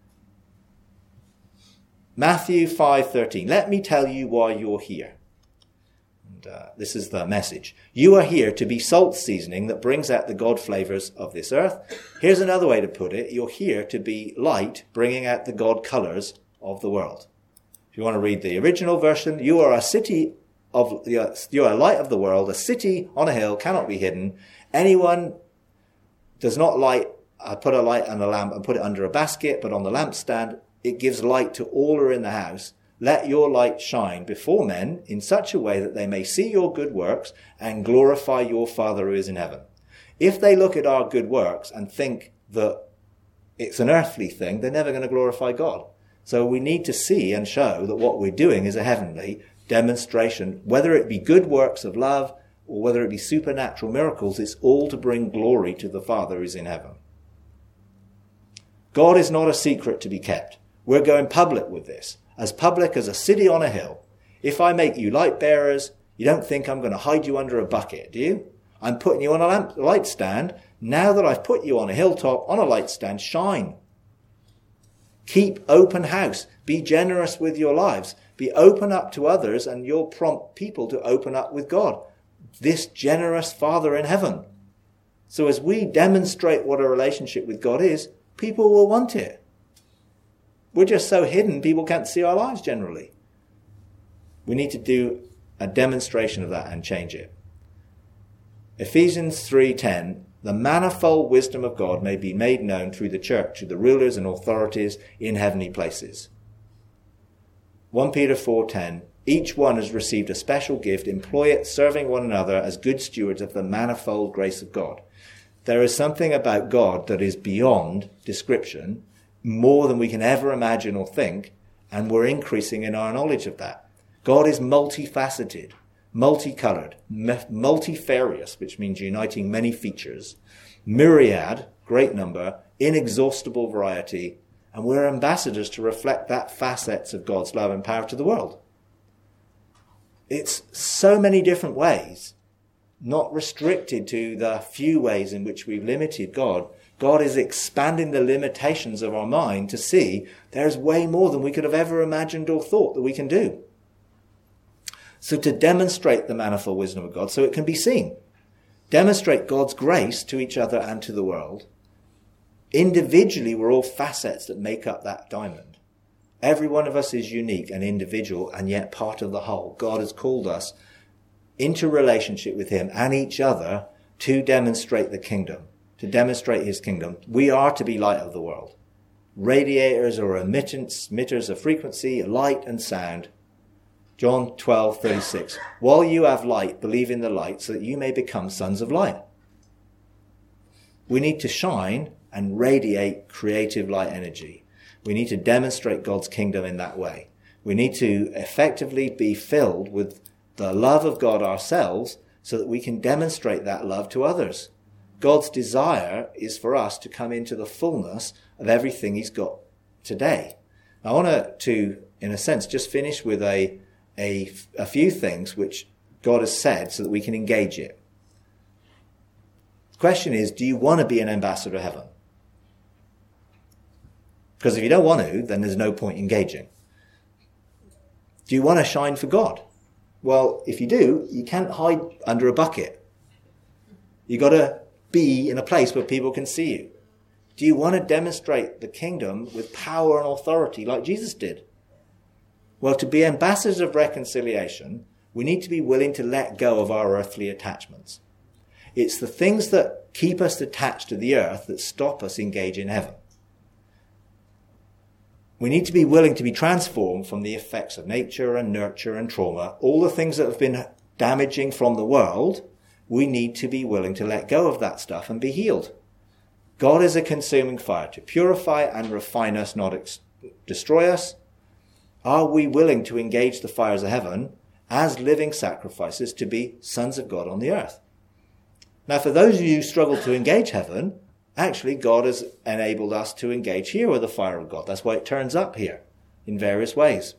Matthew five thirteen. Let me tell you why you're here. And uh, this is the message. You are here to be salt seasoning that brings out the God flavors of this earth. Here's another way to put it. You're here to be light, bringing out the God colors of the world. If you want to read the original version, you are a city of, you are a light of the world. A city on a hill cannot be hidden. Anyone does not light, uh, put a light on a lamp and put it under a basket, but on the lampstand, it gives light to all who are in the house. Let your light shine before men in such a way that they may see your good works and glorify your Father who is in heaven. If they look at our good works and think that it's an earthly thing, they're never going to glorify God. So we need to see and show that what we're doing is a heavenly demonstration, whether it be good works of love or whether it be supernatural miracles, it's all to bring glory to the Father who is in heaven. God is not a secret to be kept. We're going public with this. As public as a city on a hill. If I make you light bearers, you don't think I'm going to hide you under a bucket, do you? I'm putting you on a lamp, light stand. Now that I've put you on a hilltop, on a light stand, shine. Keep open house. Be generous with your lives. Be open up to others, and you'll prompt people to open up with God. This generous Father in heaven. So as we demonstrate what a relationship with God is, people will want it. We're just so hidden, people can't see our lives generally. We need to do a demonstration of that and change it. Ephesians three ten, the manifold wisdom of God may be made known through the church to the rulers and authorities in heavenly places. First Peter four ten, each one has received a special gift. Employ it, serving one another as good stewards of the manifold grace of God. There is something about God that is beyond description, more than we can ever imagine or think, and we're increasing in our knowledge of that. God is multifaceted, multicolored, multifarious, which means uniting many features, myriad, great number, inexhaustible variety, and we're ambassadors to reflect that facets of God's love and power to the world. It's so many different ways, not restricted to the few ways in which we've limited God. God is expanding the limitations of our mind to see there's way more than we could have ever imagined or thought that we can do. So to demonstrate the manifold wisdom of God so it can be seen. Demonstrate God's grace to each other and to the world. Individually, we're all facets that make up that diamond. Every one of us is unique and individual and yet part of the whole. God has called us into relationship with him and each other to demonstrate the kingdom, to demonstrate his kingdom. We are to be light of the world. Radiators or emitters, emitters of frequency, light and sound. John twelve thirty-six. While you have light, believe in the light so that you may become sons of light. We need to shine and radiate creative light energy. We need to demonstrate God's kingdom in that way. We need to effectively be filled with the love of God ourselves so that we can demonstrate that love to others. God's desire is for us to come into the fullness of everything he's got today. I want to, in a sense, just finish with a, a, a few things which God has said so that we can engage it. The question is, do you want to be an ambassador of heaven? Because if you don't want to, then there's no point engaging. Do you want to shine for God? Well, if you do, you can't hide under a bucket. You've got to be in a place where people can see you. Do you want to demonstrate the kingdom with power and authority like Jesus did? Well, to be ambassadors of reconciliation, we need to be willing to let go of our earthly attachments. It's the things that keep us attached to the earth that stop us engaging heaven. We need to be willing to be transformed from the effects of nature and nurture and trauma. All the things that have been damaging from the world, we need to be willing to let go of that stuff and be healed. God is a consuming fire to purify and refine us, not ex- destroy us. Are we willing to engage the fires of heaven as living sacrifices to be sons of God on the earth? Now, for those of you who struggle to engage heaven, actually, God has enabled us to engage here with the fire of God. That's why it turns up here in various ways.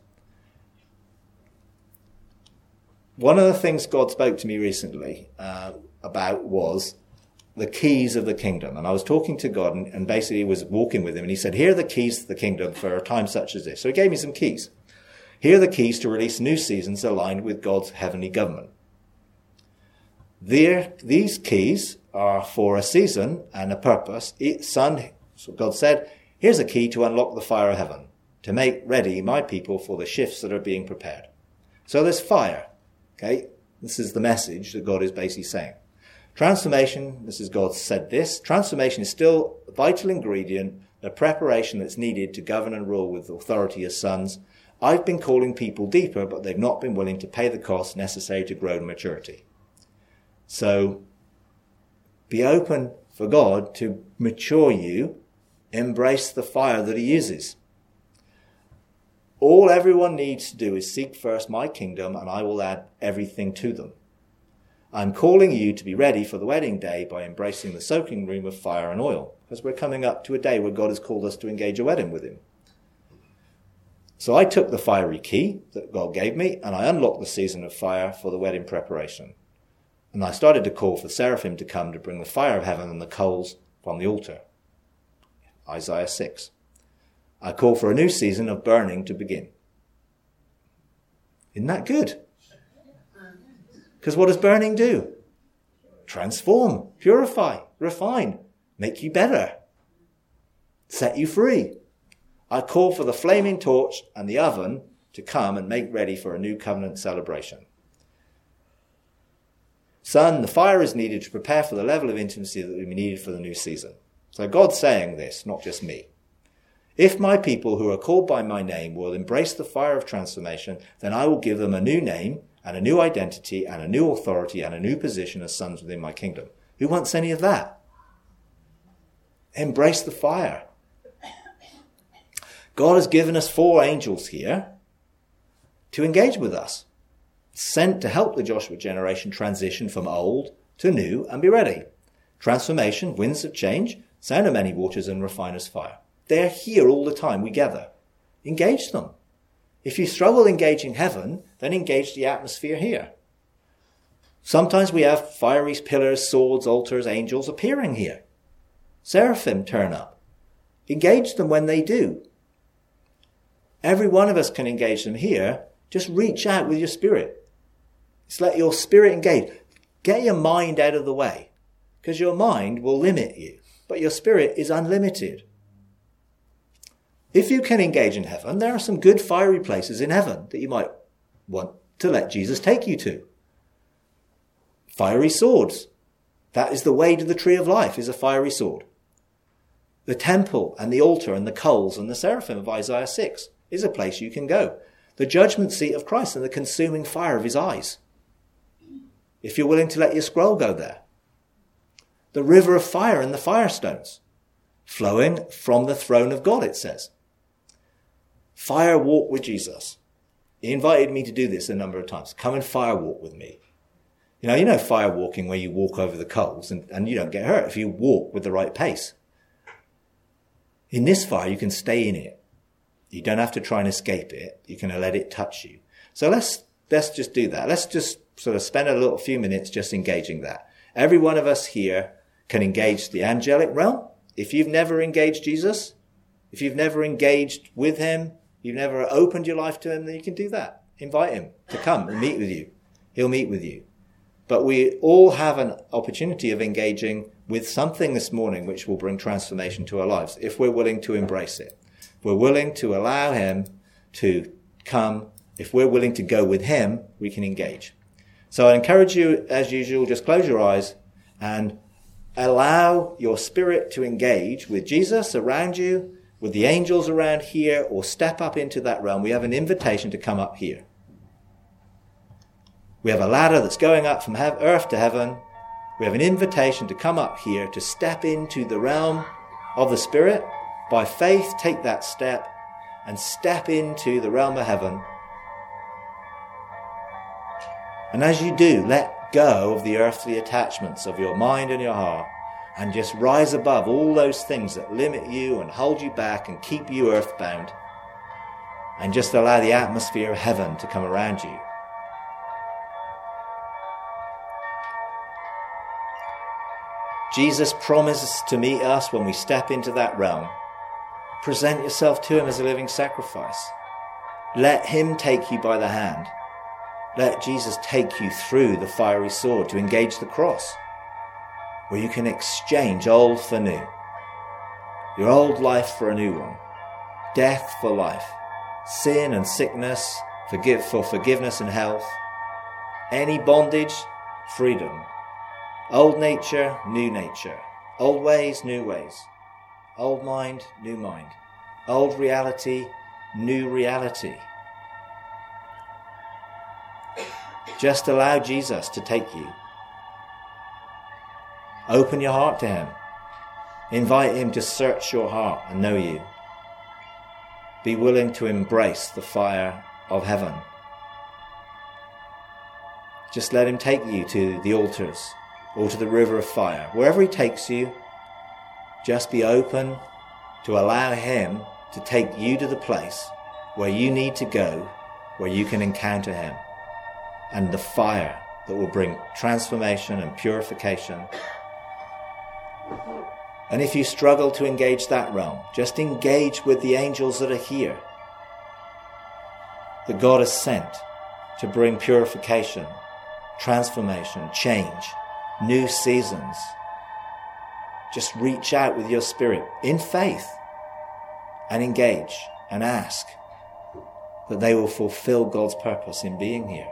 One of the things God spoke to me recently uh, about was the keys of the kingdom. And I was talking to God and, and basically was walking with him. And he said, here are the keys to the kingdom for a time such as this. So he gave me some keys. Here are the keys to release new seasons aligned with God's heavenly government. There, these keys are for a season and a purpose. Son, so God said, here's a key to unlock the fire of heaven, to make ready my people for the shifts that are being prepared. So there's fire. Okay, this is the message that God is basically saying. Transformation, this is God said this, transformation is still a vital ingredient, the preparation that's needed to govern and rule with authority as sons. I've been calling people deeper, but they've not been willing to pay the costs necessary to grow to maturity. So be open for God to mature you, embrace the fire that he uses. All everyone needs to do is seek first my kingdom, and I will add everything to them. I'm calling you to be ready for the wedding day by embracing the soaking room of fire and oil, because we're coming up to a day where God has called us to engage a wedding with him. So I took the fiery key that God gave me, and I unlocked the season of fire for the wedding preparation. And I started to call for seraphim to come to bring the fire of heaven and the coals from the altar. Isaiah six. I call for a new season of burning to begin. Isn't that good? Because what does burning do? Transform, purify, refine, make you better, set you free. I call for the flaming torch and the oven to come and make ready for a new covenant celebration. Son, the fire is needed to prepare for the level of intimacy that will be needed for the new season. So God's saying this, not just me. If my people who are called by my name will embrace the fire of transformation, then I will give them a new name and a new identity and a new authority and a new position as sons within my kingdom. Who wants any of that? Embrace the fire. God has given us four angels here to engage with us, sent to help the Joshua generation transition from old to new and be ready. Transformation, winds of change, sound of many waters and refiner's fire. They're here all the time. We gather. Engage them. If you struggle engaging heaven, then engage the atmosphere here. Sometimes we have fiery pillars, swords, altars, angels appearing here. Seraphim turn up. Engage them when they do. Every one of us can engage them here. Just reach out with your spirit. Just let your spirit engage. Get your mind out of the way, because your mind will limit you, but your spirit is unlimited. If you can engage in heaven, there are some good fiery places in heaven that you might want to let Jesus take you to. Fiery swords. That is the way to the tree of life, is a fiery sword. The temple and the altar and the coals and the seraphim of Isaiah six is a place you can go. The judgment seat of Christ and the consuming fire of his eyes. If you're willing to let your scroll go there. The river of fire and the firestones, flowing from the throne of God, it says. Fire walk with Jesus. He invited me to do this a number of times. Come and fire walk with me. You know, you know fire walking where you walk over the coals and, and you don't get hurt if you walk with the right pace. In this fire, you can stay in it. You don't have to try and escape it. You can let it touch you. So let's, let's just do that. Let's just sort of spend a little few minutes just engaging that. Every one of us here can engage the angelic realm. If you've never engaged Jesus, if you've never engaged with him, you've never opened your life to him, then you can do that. Invite him to come and meet with you. He'll meet with you. But we all have an opportunity of engaging with something this morning which will bring transformation to our lives, if we're willing to embrace it. If we're willing to allow him to come, if we're willing to go with him, we can engage. So I encourage you, as usual, just close your eyes and allow your spirit to engage with Jesus around you, with the angels around here, or step up into that realm. We have an invitation to come up here. We have a ladder that's going up from earth to heaven. We have an invitation to come up here, to step into the realm of the Spirit. By faith, take that step and step into the realm of heaven. And as you do, let go of the earthly attachments of your mind and your heart and just rise above all those things that limit you and hold you back and keep you earthbound, and just allow the atmosphere of heaven to come around you. Jesus promises to meet us when we step into that realm. Present yourself to him as a living sacrifice. Let him take you by the hand. Let Jesus take you through the fiery sword to engage the cross, where you can exchange old for new. Your old life for a new one. Death for life. Sin and sickness forgive for forgiveness and health. Any bondage, freedom. Old nature, new nature. Old ways, new ways. Old mind, new mind. Old reality, new reality. Just allow Jesus to take you. Open your heart to him. Invite him to search your heart and know you. Be willing to embrace the fire of heaven. Just let him take you to the altars or to the river of fire. Wherever he takes you, just be open to allow him to take you to the place where you need to go, where you can encounter him, and the fire that will bring transformation and purification. And if you struggle to engage that realm, just engage with the angels that are here, that God has sent to bring purification, transformation, change, new seasons. Just reach out with your spirit in faith and engage and ask that they will fulfill God's purpose in being here.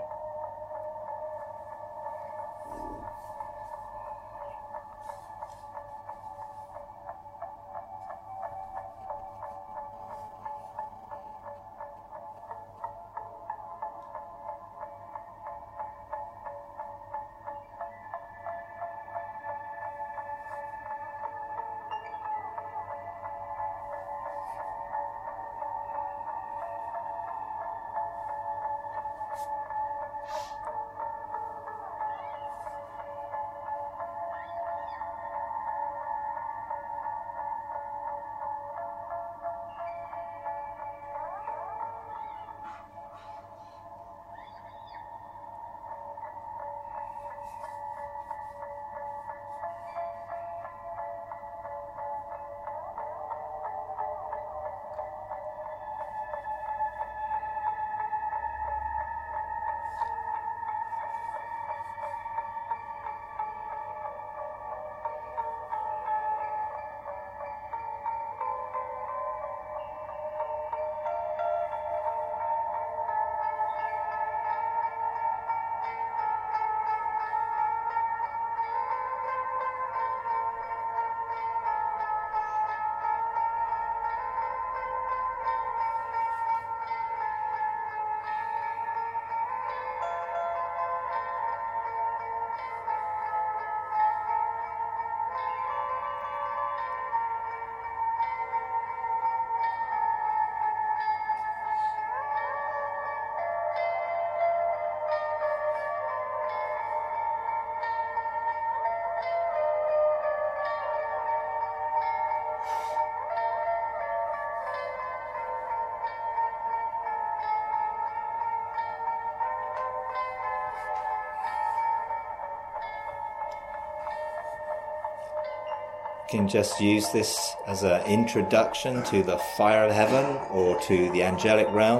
can just use this as an introduction to the fire of heaven or to the angelic realm,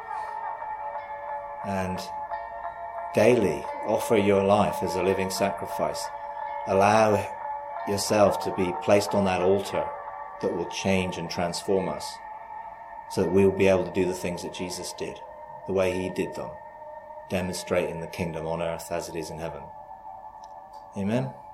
and daily offer your life as a living sacrifice. Allow yourself to be placed on that altar that will change and transform us, so that we will be able to do the things that Jesus did, the way he did them, demonstrating the kingdom on earth as it is in heaven. Amen.